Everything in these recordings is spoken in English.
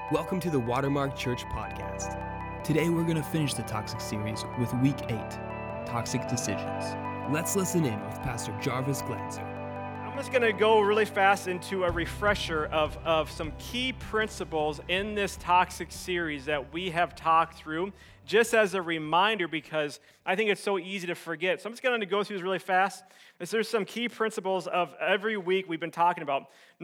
Welcome to the Watermark Church Podcast. Today we're going to finish the Toxic series with Week 8, Toxic Decisions. Let's listen in with Pastor Jarvis Glanzer. I'm just going to go really fast into a refresher of some key principles in this Toxic series that we have talked through, just as a reminder, because I think it's so easy to forget. So I'm just going to go through this really fast. There's some key principles of every week we've been talking about.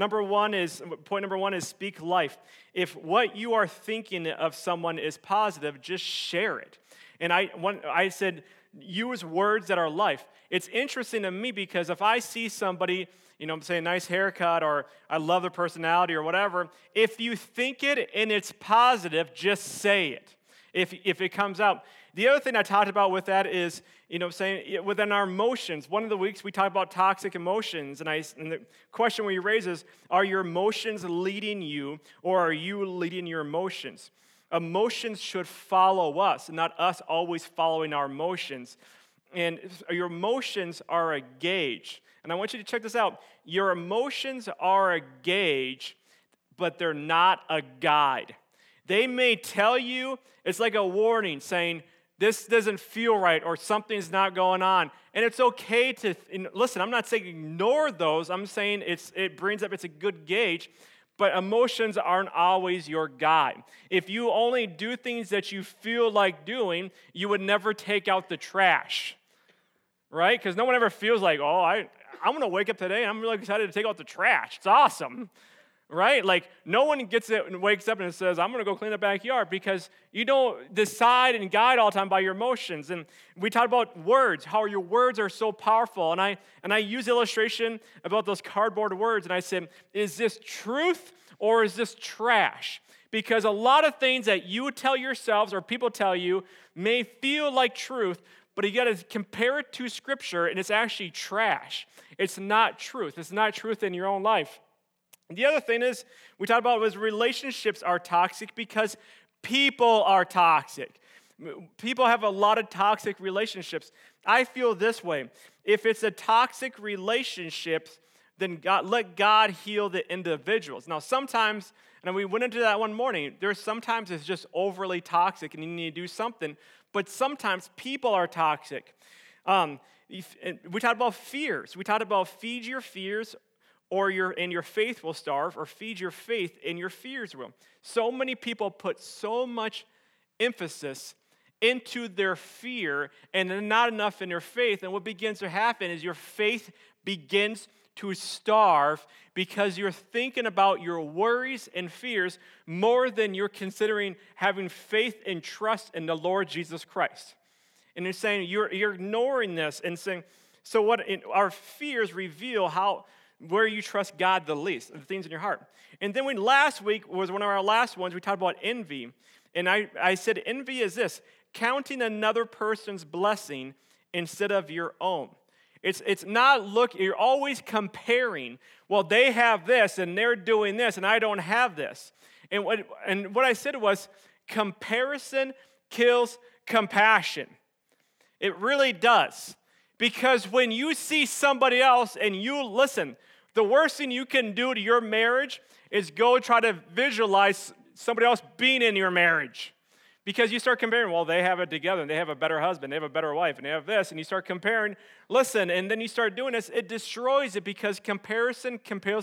Point number one is speak life. If what you are thinking of someone is positive, just share it. And I said, use words that are life. It's interesting to me because if I see somebody, say a nice haircut or I love their personality or whatever, if you think it and it's positive, just say it. If it comes out. The other thing I talked about with that is, saying within our emotions. One of the weeks we talked about toxic emotions, and the question we raise is, are your emotions leading you, or are you leading your emotions? Emotions should follow us, not us always following our emotions. And your emotions are a gauge. And I want you to check this out. Your emotions are a gauge, but they're not a guide. They may tell you, it's like a warning saying, this doesn't feel right or something's not going on. And it's okay to, listen, I'm not saying ignore those. I'm saying it's a good gauge, but emotions aren't always your guide. If you only do things that you feel like doing, you would never take out the trash, right? Because no one ever feels like, I'm going to wake up today and I'm really excited to take out the trash. It's awesome. Right? Like, no one gets it and wakes up and says, I'm going to go clean the backyard, because you don't decide and guide all the time by your emotions. And we talked about words, how your words are so powerful. And I use illustration about those cardboard words, and I said, is this truth or is this trash? Because a lot of things that you tell yourselves or people tell you may feel like truth, but you got to compare it to Scripture, and it's actually trash. It's not truth. It's not truth in your own life. The other thing is, we talked about was relationships are toxic because people are toxic. People have a lot of toxic relationships. I feel this way. If it's a toxic relationship, then let God heal the individuals. Now, sometimes, and we went into that one morning, sometimes it's just overly toxic and you need to do something, but sometimes people are toxic. We talked about fears. We talked about feed your fears, or your faith will starve, or feed your faith and your fears will. So many people put so much emphasis into their fear and not enough in their faith. And what begins to happen is your faith begins to starve because you're thinking about your worries and fears more than you're considering having faith and trust in the Lord Jesus Christ. And you're saying you're ignoring this and saying, so what? Our fears reveal where you trust God the least, the things in your heart. And then last week was one of our last ones, we talked about envy. And I said envy is this, counting another person's blessing instead of your own. It's not you're always comparing, well, they have this and they're doing this and I don't have this. And what I said was, comparison kills compassion. It really does. Because when you see somebody else and you listen, the worst thing you can do to your marriage is go try to visualize somebody else being in your marriage. Because you start comparing, well, they have it together, and they have a better husband, they have a better wife, and they have this, and you start comparing, listen, and then you start doing this, it destroys it because comparison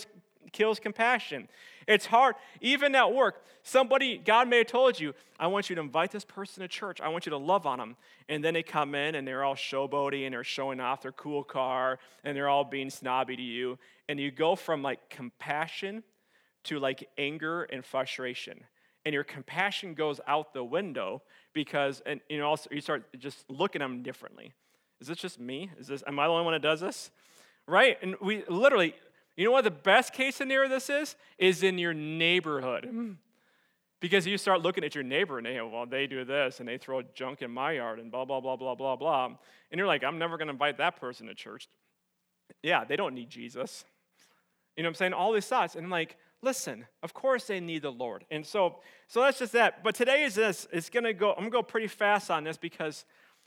kills compassion. It's hard. Even at work, God may have told you, I want you to invite this person to church. I want you to love on them. And then they come in and they're all showboaty and they're showing off their cool car and they're all being snobby to you. And you go from compassion to anger and frustration. And your compassion goes out the window because, also you start just looking at them differently. Is this just me? Am I the only one that does this? Right? And we literally, you know what the best case scenario this is in your neighborhood. Because you start looking at your neighbor and they do this and they throw junk in my yard and blah, blah, blah, blah, blah, blah. And you're like, I'm never going to invite that person to church. Yeah, they don't need Jesus. You know what I'm saying? All these thoughts. And I'm listen, of course they need the Lord. And so that's just that. But today is this. I'm going to go pretty fast on this because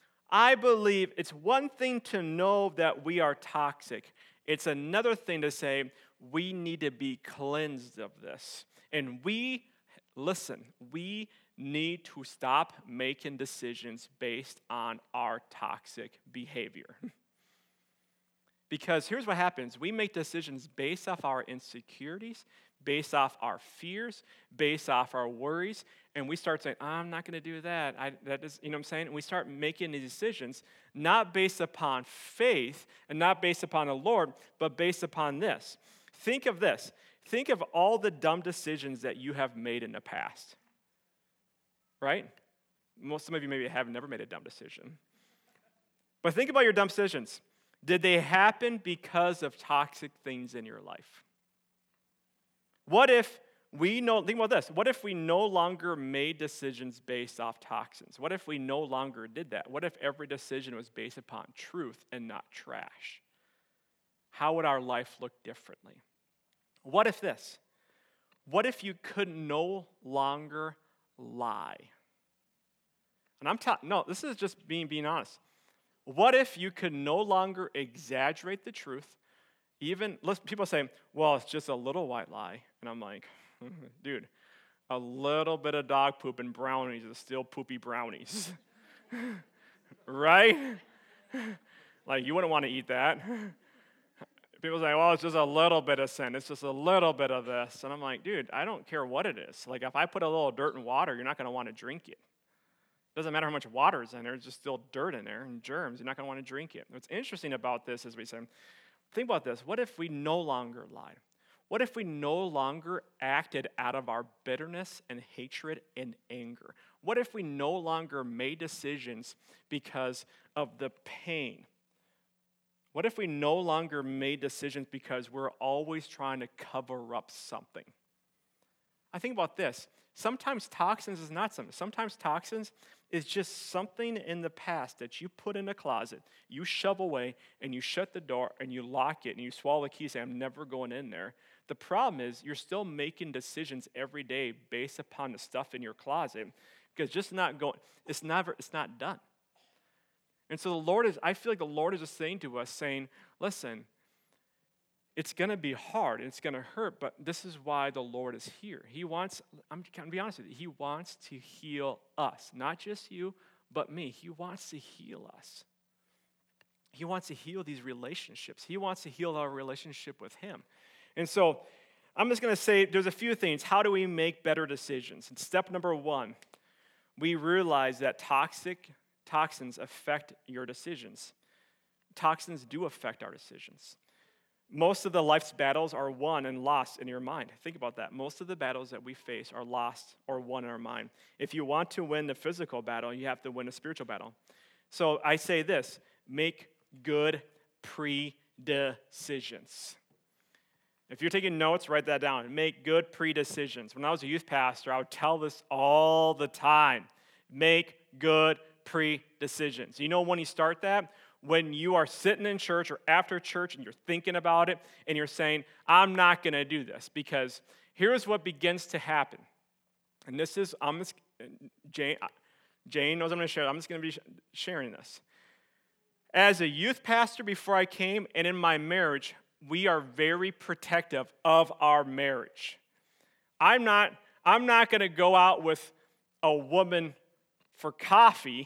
I believe it's one thing to know that we are toxic. It's another thing to say we need to be cleansed of this. And we listen, we need to stop making decisions based on our toxic behavior. Because here's what happens. We make decisions based off our insecurities, based off our fears, based off our worries, and we start saying, I'm not going to do that. That is, you know what I'm saying? And we start making these decisions not based upon faith and not based upon the Lord, but based upon this. Think of this. Think of all the dumb decisions that you have made in the past. Right? Some of you maybe have never made a dumb decision. But think about your dumb decisions. Did they happen because of toxic things in your life? Think about this. What if we no longer made decisions based off toxins? What if we no longer did that? What if every decision was based upon truth and not trash? How would our life look differently? What if this? What if you could no longer lie? And this is just being honest. What if you could no longer exaggerate the truth? People say, well, it's just a little white lie. And I'm like, dude, a little bit of dog poop and brownies is still poopy brownies. Right? Like, you wouldn't want to eat that. People say, well, it's just a little bit of sin. It's just a little bit of this. And I'm like, dude, I don't care what it is. Like, if I put a little dirt in water, you're not going to want to drink it. Doesn't matter how much water is in there, it's just still dirt in there and germs. You're not going to want to drink it. What's interesting about this is think about this. What if we no longer lied? What if we no longer acted out of our bitterness and hatred and anger? What if we no longer made decisions because of the pain? What if we no longer made decisions because we're always trying to cover up something? I think about this. Sometimes toxins is not something. Sometimes toxins is just something in the past that you put in a closet, you shove away, and you shut the door, and you lock it, and you swallow the key, say, I'm never going in there. The problem is you're still making decisions every day based upon the stuff in your closet because it's not done. And so I feel like the Lord is just saying to us, saying, listen, it's going to be hard, and it's going to hurt, but this is why the Lord is here. I'm going to be honest with you, He wants to heal us. Not just you, but me. He wants to heal us. He wants to heal these relationships. He wants to heal our relationship with Him. And so I'm just going to say there's a few things. How do we make better decisions? And step number 1, we realize that toxins affect your decisions. Toxins do affect our decisions. Most of the life's battles are won and lost in your mind. Think about that. Most of the battles that we face are lost or won in our mind. If you want to win the physical battle, you have to win a spiritual battle. So I say this, make good pre-decisions. If you're taking notes, write that down. Make good pre-decisions. When I was a youth pastor, I would tell this all the time. Make good pre-decisions. You know when you start that? When you are sitting in church or after church and you're thinking about it and you're saying, I'm not going to do this, because here's what begins to happen. And this is, Jane knows I'm going to share. I'm just going to be sharing this. As a youth pastor before I came and in my marriage, we are very protective of our marriage. I'm not going to go out with a woman for coffee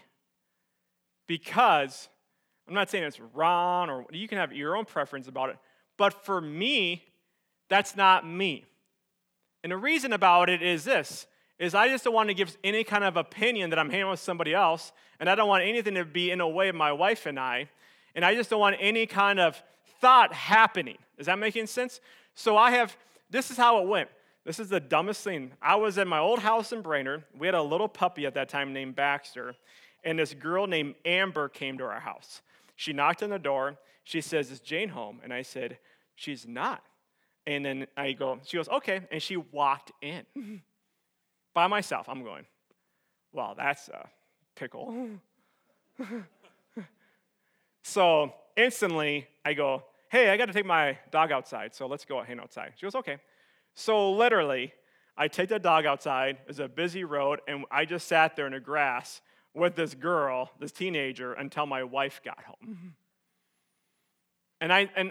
because I'm not saying it's wrong, or you can have your own preference about it, but for me, that's not me. And the reason about it is this, is I just don't want to give any kind of opinion that I'm hanging with somebody else, and I don't want anything to be in the way of my wife and I just don't want any kind of thought happening. Is that making sense? So this is how it went. This is the dumbest thing. I was at my old house in Brainerd. We had a little puppy at that time named Baxter, and this girl named Amber came to our house. She knocked on the door. She says, is Jane home? And I said, she's not. And then she goes, okay. And she walked in by myself. I'm going, well, that's a pickle. So instantly I go, hey, I got to take my dog outside. So let's go hang outside. She goes, okay. So literally I take the dog outside. It's a busy road. And I just sat there in the grass with this girl, this teenager, until my wife got home. And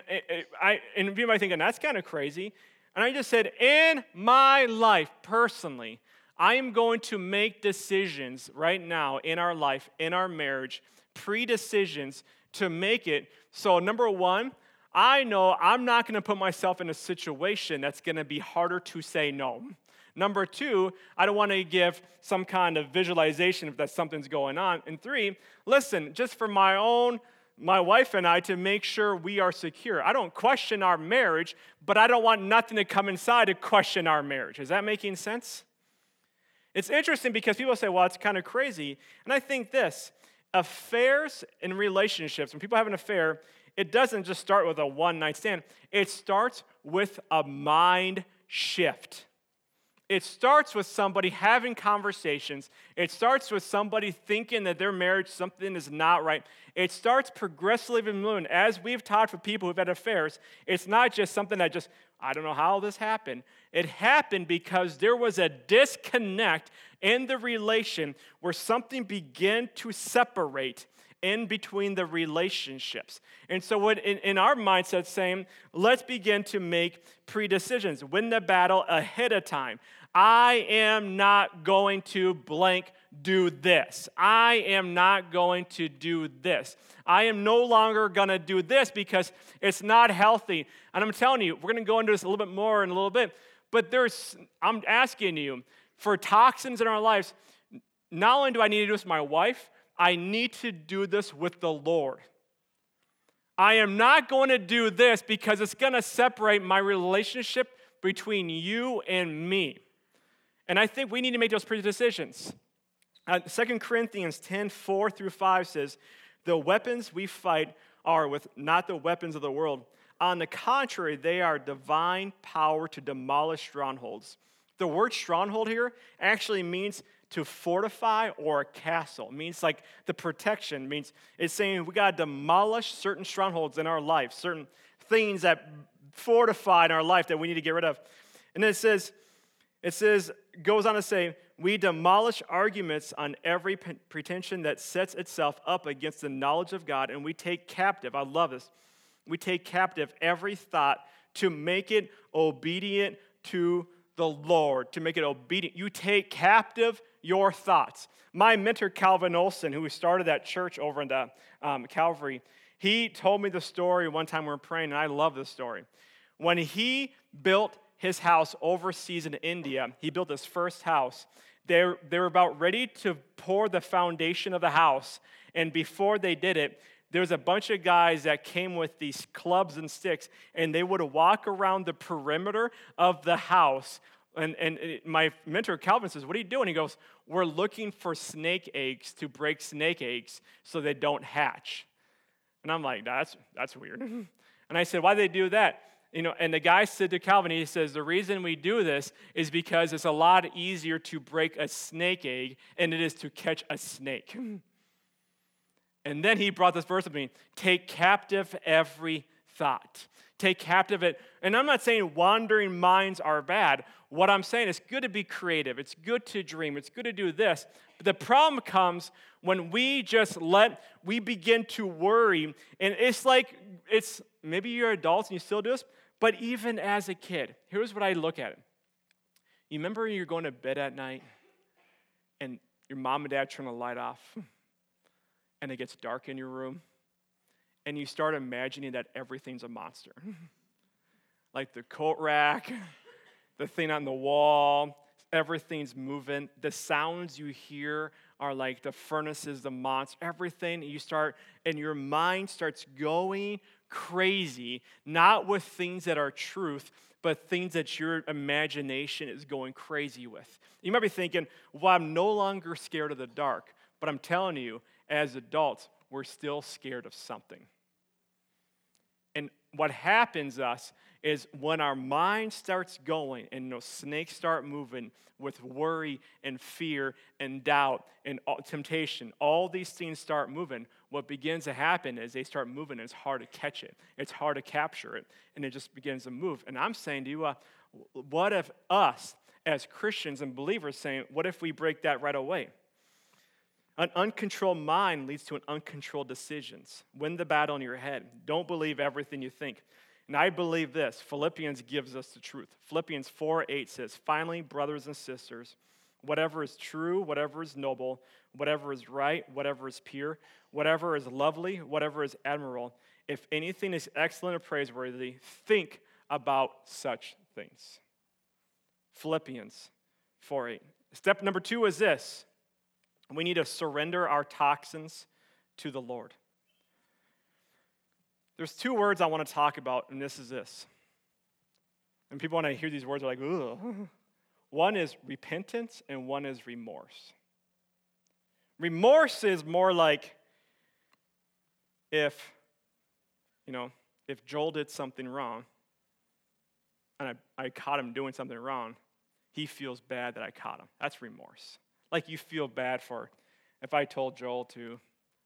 you might be thinking, that's kind of crazy. And I just said, in my life, personally, I am going to make decisions right now in our life, in our marriage, pre-decisions to make it. So number one, I know I'm not going to put myself in a situation that's going to be harder to say no. Number two, I don't want to give some kind of visualization if that something's going on. And three, listen, just for my wife and I to make sure we are secure. I don't question our marriage, but I don't want nothing to come inside to question our marriage. Is that making sense? It's interesting because people say, well, it's kind of crazy. And I think this, affairs and relationships, when people have an affair, it doesn't just start with a one-night stand. It starts with a mind shift. It starts with somebody having conversations. It starts with somebody thinking that their marriage, something is not right. It starts progressively moving. As we've talked with people who've had affairs, it's not just something that just, I don't know how this happened. It happened because there was a disconnect in the relation where something began to separate in between the relationships. And so what in our mindset saying, let's begin to make pre-decisions, win the battle ahead of time. I am not going to blank do this. I am not going to do this. I am no longer going to do this because it's not healthy. And I'm telling you, we're going to go into this a little bit more in a little bit, but I'm asking you, for toxins in our lives, not only do I need to do this with my wife, I need to do this with the Lord. I am not going to do this because it's going to separate my relationship between you and me. And I think we need to make those decisions. 2 Corinthians 10:4-5 says, the weapons we fight are not the weapons of the world. On the contrary, they are divine power to demolish strongholds. The word stronghold here actually means to fortify or a castle. It means like the protection. It's saying we got to demolish certain strongholds in our life, certain things that fortify in our life that we need to get rid of. And then goes on to say, we demolish arguments on every pretension that sets itself up against the knowledge of God, and we take captive, I love this, we take captive every thought to make it obedient to the Lord, to make it obedient. You take captive your thoughts. My mentor, Calvin Olson, who started that church over in the Calvary, he told me the story one time we were praying, and I love this story. When he built his house overseas in India, he built his first house. They were about ready to pour the foundation of the house, and before they did it, there was a bunch of guys that came with these clubs and sticks, and they would walk around the perimeter of the house. And my mentor, Calvin, says, what are you doing? He goes, we're looking for snake eggs to break snake eggs so they don't hatch. And I'm like, that's weird. And I said, why do they do that? And the guy said to Calvin, he says, the reason we do this is because it's a lot easier to break a snake egg than it is to catch a snake. And then he brought this verse up to me, take captive every thought. Take captive it. And I'm not saying wandering minds are bad. What I'm saying is it's good to be creative. It's good to dream. It's good to do this. But the problem comes when we begin to worry. And it's maybe you're adults and you still do this, but even as a kid, here's what I look at it. You remember when you're going to bed at night and your mom and dad turn the light off and it gets dark in your room and you start imagining that everything's a monster. Like the coat rack, the thing on the wall, everything's moving. The sounds you hear are like the furnaces, the monster, everything. And your mind starts going crazy, not with things that are truth, but things that your imagination is going crazy with. You might be thinking, well, I'm no longer scared of the dark. But I'm telling you, as adults, we're still scared of something. And what happens is when our mind starts going and those snakes start moving with worry and fear and doubt and temptation, all these things start moving, what begins to happen is they start moving and it's hard to catch it. It's hard to capture it, and it just begins to move. And I'm saying to you, what if us as Christians and believers saying, what if we break that right away? An uncontrolled mind leads to an uncontrolled decisions. Win the battle in your head. Don't believe everything you think. And I believe this. Philippians gives us the truth. Philippians 4:8 says, finally, brothers and sisters, whatever is true, whatever is noble, whatever is right, whatever is pure, whatever is lovely, whatever is admirable, if anything is excellent or praiseworthy, think about such things. Philippians 4:8. Step number 2 is this. We need to surrender our toxins to the Lord. There's 2 words I want to talk about, and this is this. And people, when I hear these words, are like, ugh. One is repentance, and one is remorse. Remorse is more like if Joel did something wrong, and I caught him doing something wrong, he feels bad that I caught him. That's remorse. Like you feel bad for, if I told Joel to,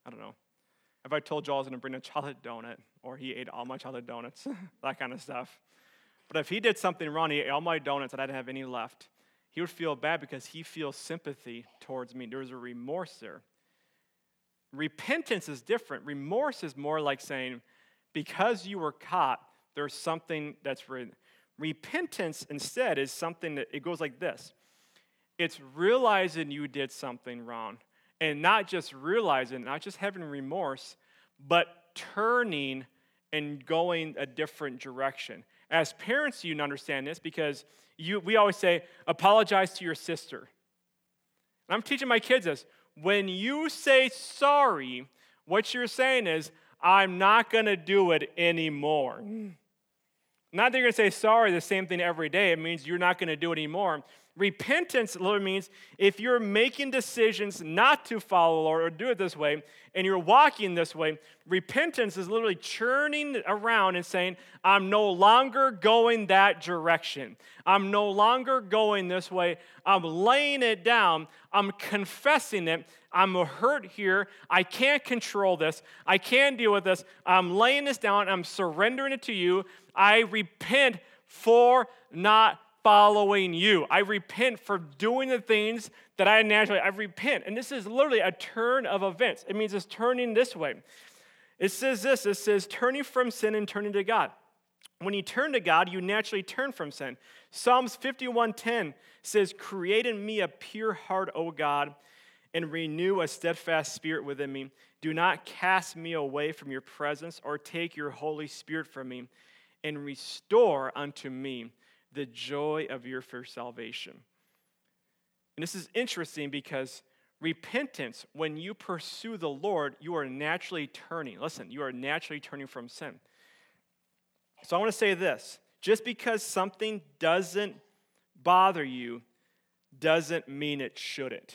if I told Joel I was going to bring a chocolate donut, or he ate all my chocolate donuts, that kind of stuff. But if he did something wrong, he ate all my donuts and I didn't have any left, he would feel bad because he feels sympathy towards me. There's a remorse there. Repentance is different. Remorse is more like saying, because you were caught, there's something that's written. Repentance instead is something that it goes like this. It's realizing you did something wrong. And not just realizing, not just having remorse, but turning and going a different direction. As parents, you understand this because we always say, apologize to your sister. And I'm teaching my kids this. When you say sorry, what you're saying is, I'm not going to do it anymore. Not that you're going to say sorry the same thing every day. It means you're not going to do it anymore. Repentance literally means if you're making decisions not to follow the Lord or do it this way, and you're walking this way, repentance is literally churning around and saying, I'm no longer going that direction. I'm no longer going this way. I'm laying it down. I'm confessing it. I'm hurt here. I can't control this. I can't deal with this. I'm laying this down. I'm surrendering it to you. I repent for not following you. I repent for doing the things that I repent. And this is literally a turn of events. It means it's turning this way. It says this, it says turning from sin and turning to God. When you turn to God, you naturally turn from sin. Psalms 51:10 says, create in me a pure heart, O God, and renew a steadfast spirit within me. Do not cast me away from your presence or take your Holy Spirit from me, and restore unto me the joy of your salvation. And this is interesting because repentance, when you pursue the Lord, you are naturally turning. Listen, you are naturally turning from sin. So I want to say this. Just because something doesn't bother you doesn't mean it shouldn't.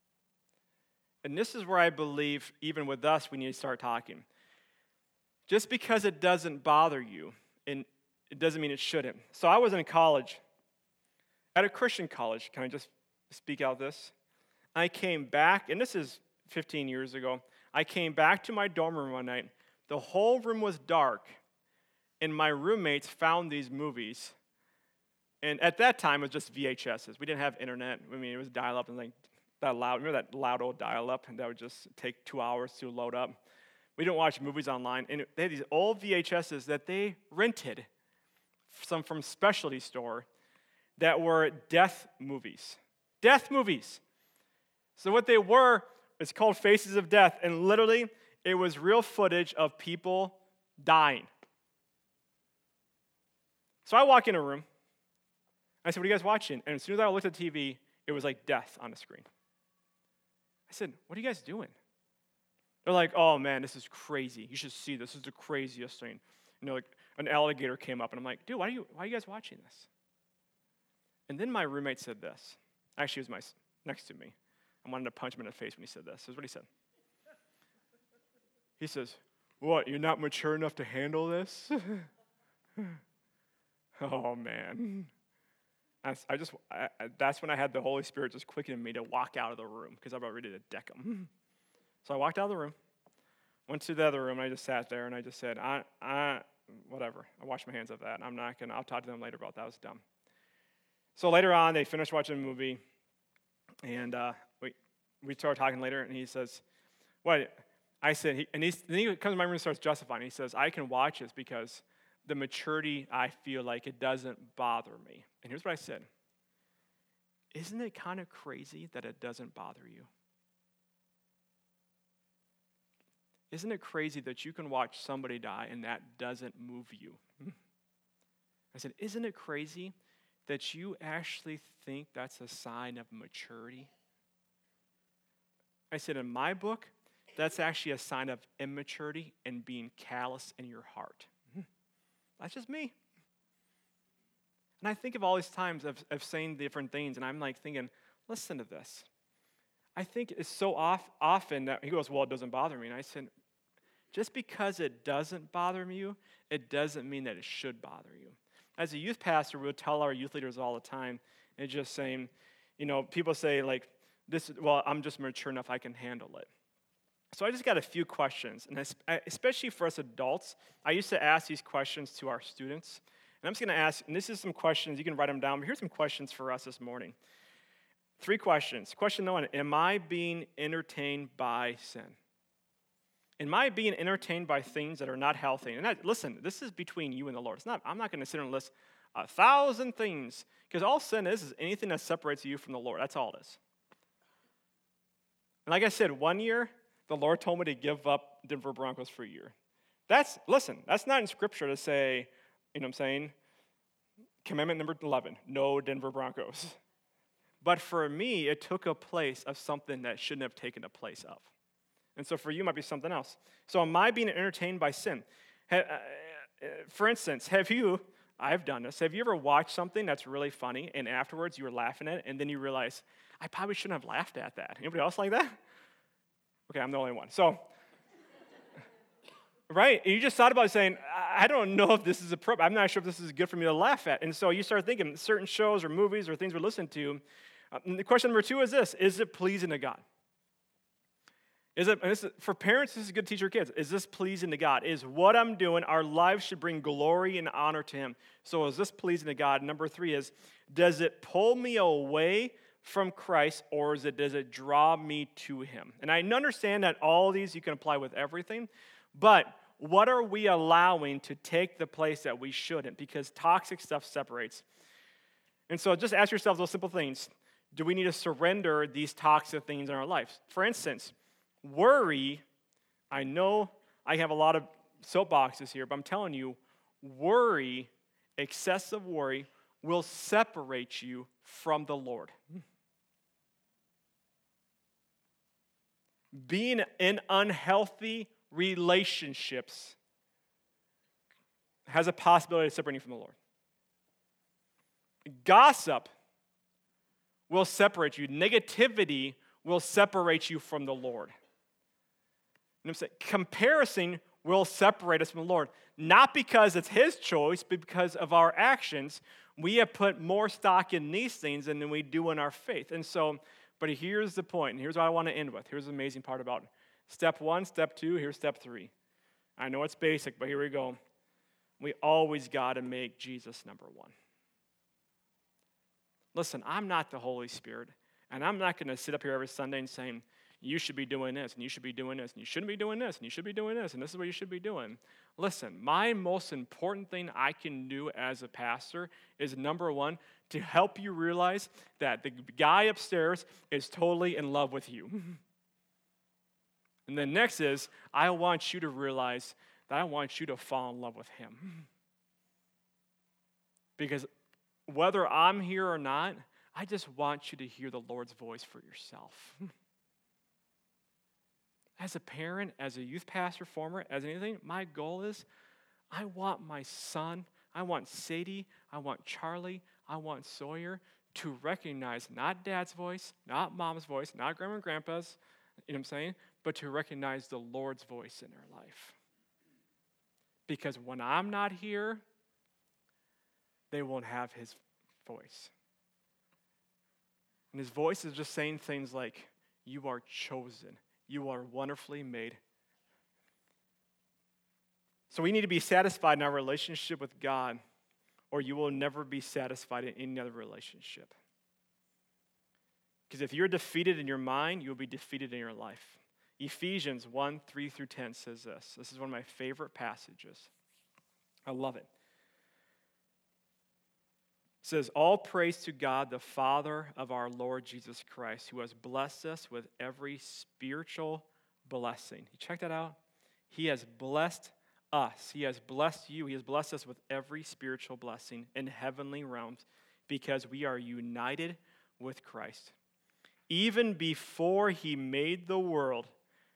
And this is where I believe, even with us, we need to start talking. Just because it doesn't bother you, and it doesn't mean it shouldn't. So I was in college, at a Christian college. Can I just speak out this? I came back, and this is 15 years ago. I came back to my dorm room one night. The whole room was dark, and my roommates found these movies. And at that time, it was just VHSs. We didn't have internet. I mean, it was dial-up and like that loud. Remember that loud old dial-up? And that would just take 2 hours to load up. We didn't watch movies online. And they had these old VHSs that they rented, some from specialty store, that were death movies. Death movies. So what they were, it's called Faces of Death, and literally it was real footage of people dying. So I walk in a room, I said, what are you guys watching? And as soon as I looked at the TV, it was like death on the screen. I said, what are you guys doing? They're like, oh man, this is crazy. You should see this. This is the craziest thing. You know, like an alligator came up, and I'm like, dude, why are you guys watching this? And then my roommate said this. Actually, he was next to me. I wanted to punch him in the face when he said this. This is what he said. He says, what, you're not mature enough to handle this? Oh, man. That's when I had the Holy Spirit just quickening me to walk out of the room because I was ready to deck him. So I walked out of the room, went to the other room, and I just sat there, and I just said, whatever. I washed my hands of that. I'll talk to them later about that. It was dumb. So later on, they finished watching the movie, and we started talking later, and he says, what? I said, then he comes to my room and starts justifying. He says, I can watch this because the maturity, I feel like it doesn't bother me. And here's what I said. isn't it kind of crazy that it doesn't bother you? Isn't it crazy that you can watch somebody die and that doesn't move you? I said, isn't it crazy that you actually think that's a sign of maturity? I said, in my book, that's actually a sign of immaturity and being callous in your heart. That's just me. And I think of all these times of saying different things, and I'm like thinking, listen to this. I think it's so often that he goes, well, it doesn't bother me. And I said, just because it doesn't bother you, it doesn't mean that it should bother you. As a youth pastor, we would tell our youth leaders all the time, and just saying, people say like, I'm just mature enough, I can handle it. So I just got a few questions, and especially for us adults, I used to ask these questions to our students. And I'm just going to ask, and this is some questions, you can write them down, but here's some questions for us this morning. 3 questions. Question number 1, am I being entertained by sin? Am I being entertained by things that are not healthy? And listen, this is between you and the Lord. I'm not going to sit here and list 1,000 things, because all sin is anything that separates you from the Lord. That's all it is. And like I said, one year, the Lord told me to give up Denver Broncos for a year. That's not in Scripture to say, you know what I'm saying? Commandment number 11, no Denver Broncos. But for me, it took a place of something that shouldn't have taken a place of. And so for you, it might be something else. So am I being entertained by sin? For instance, I've done this, have you ever watched something that's really funny, and afterwards you were laughing at it, and then you realize, I probably shouldn't have laughed at that. Anybody else like that? Okay, I'm the only one. So, right? And you just thought about saying, I don't know if this is appropriate. I'm not sure if this is good for me to laugh at. And so you start thinking certain shows or movies or things we listen to. The question number 2 is this: is it pleasing to God? For parents, this is good to teach your kids. Is this pleasing to God? Is what I'm doing, our lives should bring glory and honor to Him. So is this pleasing to God? Number 3 is, does it pull me away from Christ, or does it draw me to Him? And I understand that all these you can apply with everything, but what are we allowing to take the place that we shouldn't? Because toxic stuff separates. And so just ask yourself those simple things. Do we need to surrender these toxic things in our lives? For instance, worry, I know I have a lot of soapboxes here, but I'm telling you, worry, excessive worry, will separate you from the Lord. Being in unhealthy relationships has a possibility of separating you from the Lord. Gossip will separate you. Negativity will separate you from the Lord. You know what I'm saying? Comparison will separate us from the Lord. Not because it's His choice, but because of our actions. We have put more stock in these things than we do in our faith. And so, but here's the point, and here's what I want to end with. Here's the amazing part about it. Step 1, step 2, here's step 3. I know it's basic, but here we go. We always got to make Jesus number 1. Listen, I'm not the Holy Spirit, and I'm not going to sit up here every Sunday and saying, you should be doing this, and you should be doing this, and you shouldn't be doing this, and you should be doing this, and this is what you should be doing. Listen, my most important thing I can do as a pastor is, number 1, to help you realize that the guy upstairs is totally in love with you. And then next is, I want you to realize that I want you to fall in love with Him. Because whether I'm here or not, I just want you to hear the Lord's voice for yourself. As a parent, as a youth pastor, former, as anything, my goal is I want my son, I want Sadie, I want Charlie, I want Sawyer to recognize not dad's voice, not mom's voice, not grandma and grandpa's, you know what I'm saying, but to recognize the Lord's voice in their life. Because when I'm not here, they won't have His voice. And His voice is just saying things like, you are chosen. You are wonderfully made. So we need to be satisfied in our relationship with God, or you will never be satisfied in any other relationship. Because if you're defeated in your mind, you'll be defeated in your life. Ephesians 1:3-10 says this. This is one of my favorite passages. I love it. says, all praise to God, the Father of our Lord Jesus Christ, who has blessed us with every spiritual blessing. You check that out? He has blessed us. He has blessed you. He has blessed us with every spiritual blessing in heavenly realms because we are united with Christ. Even before he made the world,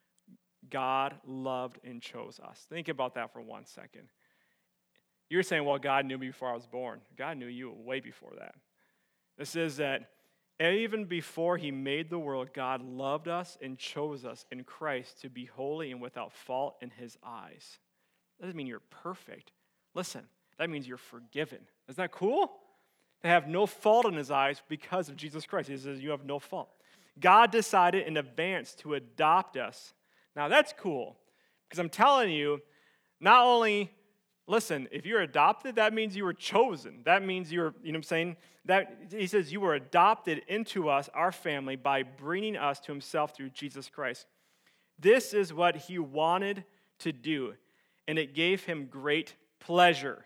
God loved and chose us. Think about that for 1 second. You're saying, well, God knew me before I was born. God knew you way before that. This is that even before he made the world, God loved us and chose us in Christ to be holy and without fault in his eyes. That doesn't mean you're perfect. Listen, that means you're forgiven. Isn't that cool? To have no fault in his eyes because of Jesus Christ. He says you have no fault. God decided in advance to adopt us. Now that's cool because I'm telling you, not only listen, if you're adopted, that means you were chosen. That means you know what I'm saying? That he says you were adopted into us, our family, by bringing us to himself through Jesus Christ. This is what he wanted to do, and it gave him great pleasure.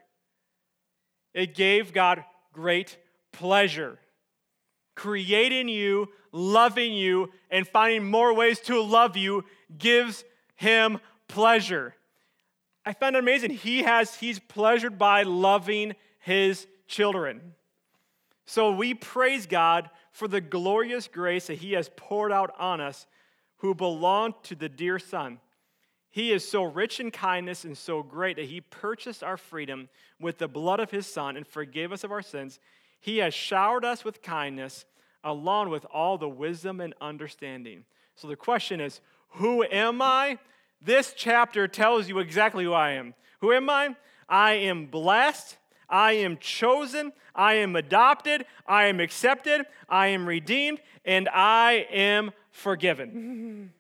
It gave God great pleasure. Creating you, loving you, and finding more ways to love you gives him pleasure. I find it amazing. He's pleasured by loving his children. So we praise God for the glorious grace that he has poured out on us who belong to the dear Son. He is so rich in kindness and so great that he purchased our freedom with the blood of his Son and forgave us of our sins. He has showered us with kindness along with all the wisdom and understanding. So the question is, who am I? This chapter tells you exactly who I am. Who am I? I am blessed. I am chosen. I am adopted. I am accepted. I am redeemed. And I am forgiven.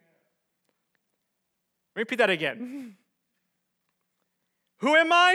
Repeat that again. Who am I?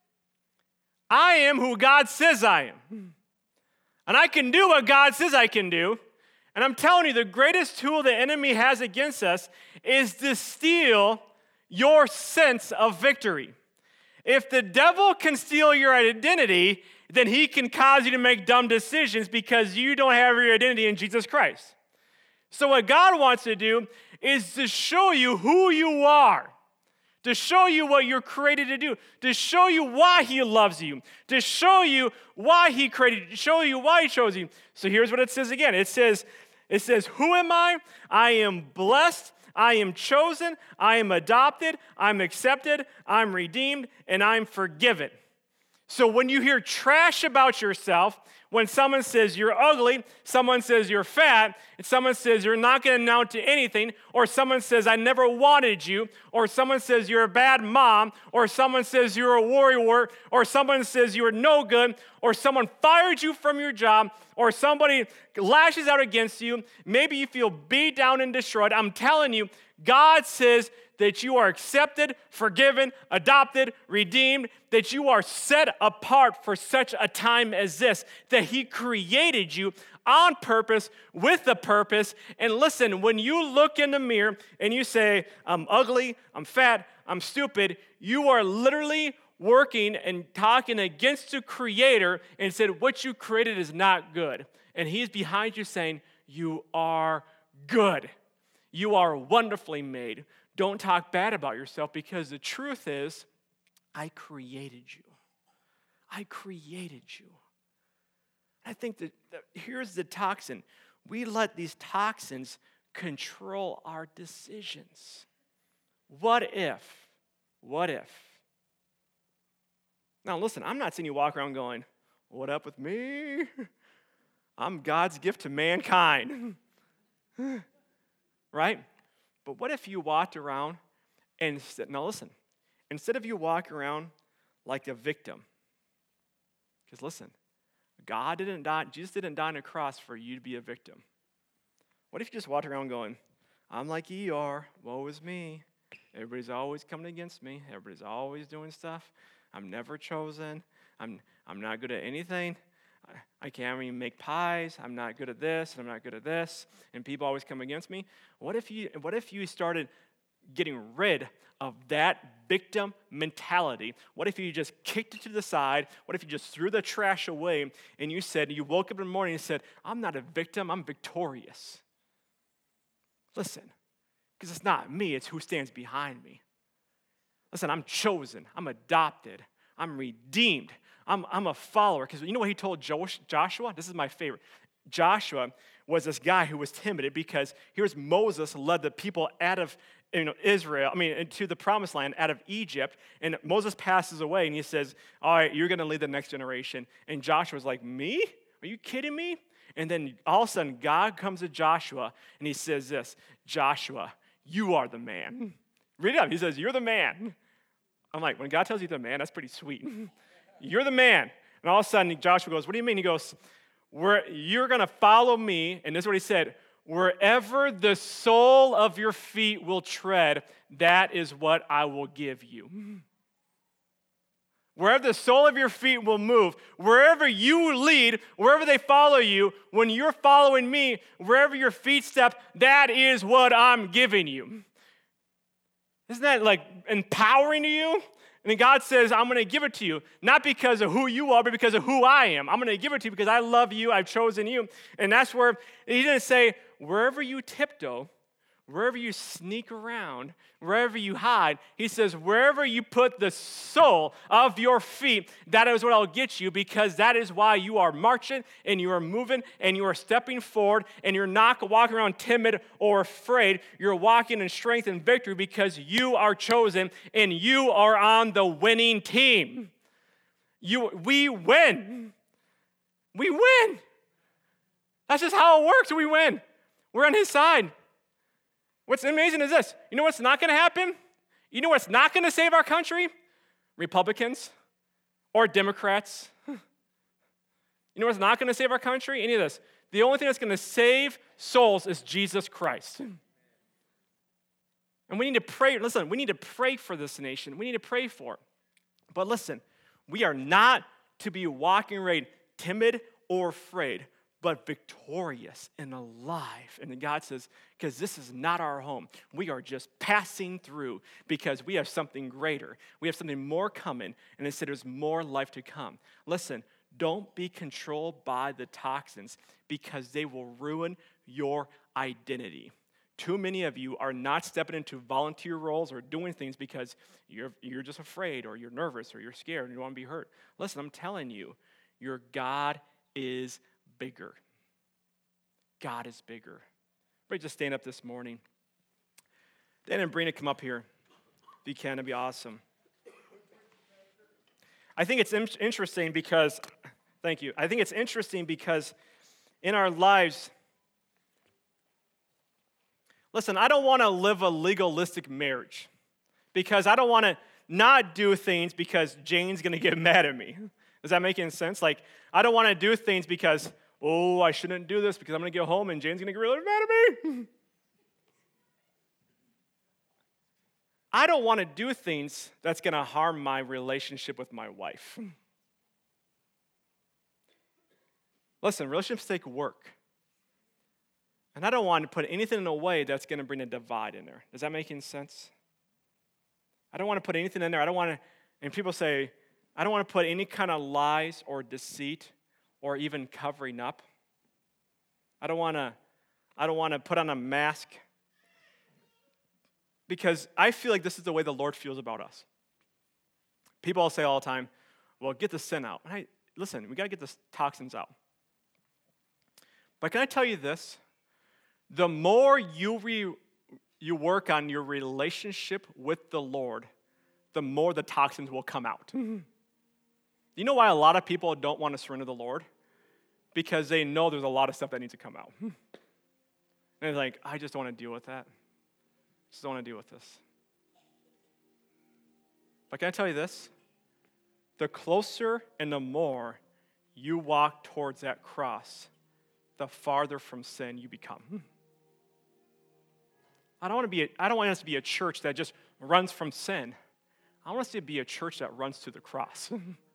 I am who God says I am. And I can do what God says I can do. And I'm telling you, the greatest tool the enemy has against us is to steal your sense of victory. If the devil can steal your identity, then he can cause you to make dumb decisions because you don't have your identity in Jesus Christ. So what God wants to do is to show you who you are, to show you what you're created to do, to show you why he loves you, to show you why he created you, to show you why he chose you. So here's what it says again. It says, who am I? I am blessed. I am chosen. I am adopted. I'm accepted. I'm redeemed. And I'm forgiven. So when you hear trash about yourself, when someone says you're ugly, someone says you're fat, and someone says you're not going to amount to anything, or someone says I never wanted you, or someone says you're a bad mom, or someone says you're a warrior, or someone says you're no good, or someone fired you from your job, or somebody lashes out against you, maybe you feel beat down and destroyed, I'm telling you, God says that you are accepted, forgiven, adopted, redeemed, that you are set apart for such a time as this, that he created you on purpose, with a purpose. And listen, when you look in the mirror and you say, I'm ugly, I'm fat, I'm stupid, you are literally working and talking against the Creator and said, what you created is not good. And he's behind you saying, you are good. You are wonderfully made. Don't talk bad about yourself because the truth is, I created you. I created you. I think that here's the toxin. We let these toxins control our decisions. What if? What if? Now listen, I'm not saying you walk around going, what up with me? I'm God's gift to mankind. Right? But what if you walked around and, now listen, instead of you walking around like a victim, because listen, Jesus didn't die on a cross for you to be a victim. What if you just walked around going, I'm like Eeyore, woe is me. Everybody's always coming against me. Everybody's always doing stuff. I'm never chosen. I'm not good at anything. I can't even make pies. I'm not good at this, and I'm not good at this, and people always come against me. What if you started getting rid of that victim mentality? What if you just kicked it to the side? What if you just threw the trash away and you woke up in the morning and said, I'm not a victim, I'm victorious. Listen, because it's not me, it's who stands behind me. Listen, I'm chosen, I'm adopted, I'm redeemed, I'm a follower. Because you know what he told Joshua? This is my favorite. Joshua was this guy who was timid because here's Moses led the people out of into the promised land out of Egypt, and Moses passes away, and he says, all right, you're going to lead the next generation. And Joshua's like, me? Are you kidding me? And then all of a sudden, God comes to Joshua, and he says this, Joshua, you are the man. Read it up. He says, you're the man. I'm like, when God tells you the man, that's pretty sweet. You're the man. And all of a sudden, Joshua goes, what do you mean? He goes, you're going to follow me, and this is what he said, wherever the sole of your feet will tread, that is what I will give you. Wherever the sole of your feet will move, wherever you lead, wherever they follow you, when you're following me, wherever your feet step, that is what I'm giving you. Isn't that like empowering to you? And then God says, I'm going to give it to you, not because of who you are, but because of who I am. I'm going to give it to you because I love you, I've chosen you. And that's where he didn't say, wherever you tiptoe, wherever you sneak around, wherever you hide, he says, wherever you put the sole of your feet, that is what I'll get you, because that is why you are marching and you are moving and you are stepping forward and you're not walking around timid or afraid. You're walking in strength and victory because you are chosen and you are on the winning team. We win. We win. That's just how it works. We win. We're on his side. What's amazing is this. You know what's not going to happen? You know what's not going to save our country? Republicans or Democrats. You know what's not going to save our country? Any of this. The only thing that's going to save souls is Jesus Christ. And we need to pray. Listen, we need to pray for this nation. We need to pray for it. But listen, we are not to be walking around timid or afraid, but victorious and alive. And then God says, because this is not our home. We are just passing through because we have something greater. We have something more coming, and instead there's more life to come. Listen, don't be controlled by the toxins because they will ruin your identity. Too many of you are not stepping into volunteer roles or doing things because you're just afraid or you're nervous or you're scared and you don't want to be hurt. Listen, I'm telling you, your God is bigger. God is bigger. Everybody just stand up this morning. Dan and Brina, come up here. If you can, it'd be awesome. I think it's interesting because, thank you. I think it's interesting because in our lives, listen, I don't want to live a legalistic marriage because I don't want to not do things because Jane's going to get mad at me. Does that make any sense? Like, I don't want to do things because, I shouldn't do this because I'm going to get home and Jane's going to get really mad at me. I don't want to do things that's going to harm my relationship with my wife. Listen, relationships take work. And I don't want to put anything in a way that's going to bring a divide in there. Does that make any sense? I don't want to put anything in there. I don't want to, and people say, I don't want to put any kind of lies or deceit or even covering up. I don't want to put on a mask because I feel like this is the way the Lord feels about us. People all say all the time, well, get the sin out. Listen, we got to get the toxins out. But can I tell you this? The more you work on your relationship with the Lord, the more the toxins will come out. You know why a lot of people don't want to surrender to the Lord? Because they know there's a lot of stuff that needs to come out. And they're like, I just don't want to deal with that. I just don't want to deal with this. But can I tell you this? The closer and the more you walk towards that cross, the farther from sin you become. I don't want us to be a church that just runs from sin. I want us to be a church that runs to the cross.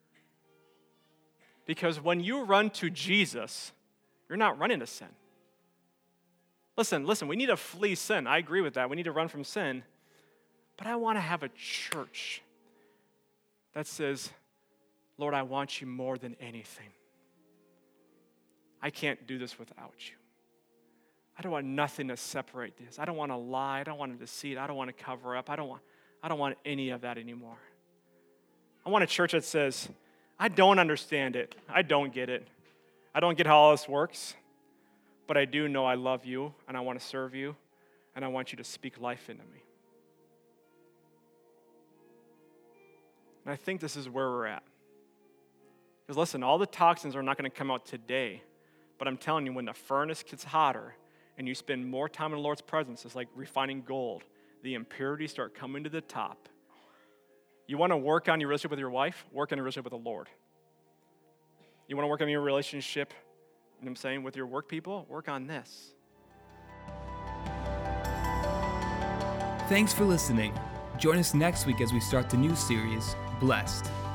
Because when you run to Jesus, you're not running to sin. Listen, we need to flee sin. I agree with that. We need to run from sin. But I want to have a church that says, Lord, I want you more than anything. I can't do this without you. I don't want nothing to separate this. I don't want to lie. I don't want to deceive. I don't want to cover up. I don't want any of that anymore. I want a church that says, I don't understand it. I don't get it. I don't get how all this works, but I do know I love you and I want to serve you and I want you to speak life into me. And I think this is where we're at. Because listen, all the toxins are not going to come out today, but I'm telling you, when the furnace gets hotter and you spend more time in the Lord's presence, it's like refining gold. The impurities start coming to the top. You want to work on your relationship with your wife? Work on your relationship with the Lord. You want to work on your relationship, you know what I'm saying, with your work people? Work on this. Thanks for listening. Join us next week as we start the new series, Blessed.